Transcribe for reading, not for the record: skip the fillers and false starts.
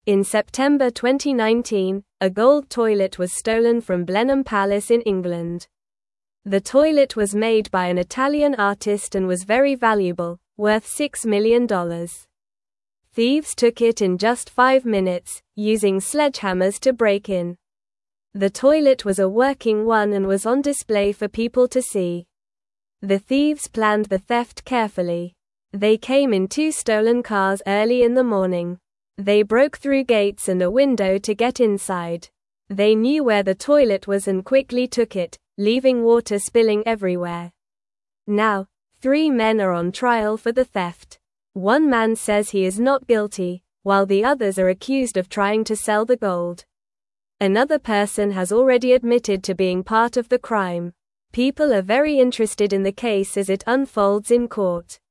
In September 2019, a gold toilet was stolen from Blenheim Palace in England. The toilet was made by an Italian artist and was very valuable, worth $6 million. Thieves took it in just 5 minutes, using sledgehammers to break in. The toilet was a working one and was on display for people to see. The thieves planned the theft carefully. They came in 2 stolen cars early in the morning. They broke through gates and a window to get inside. They knew where the toilet was and quickly took it, leaving water spilling everywhere. Now, 3 men are on trial for the theft. One man says he is not guilty, while the others are accused of trying to sell the gold. Another person has already admitted to being part of the crime. People are very interested in the case as it unfolds in court.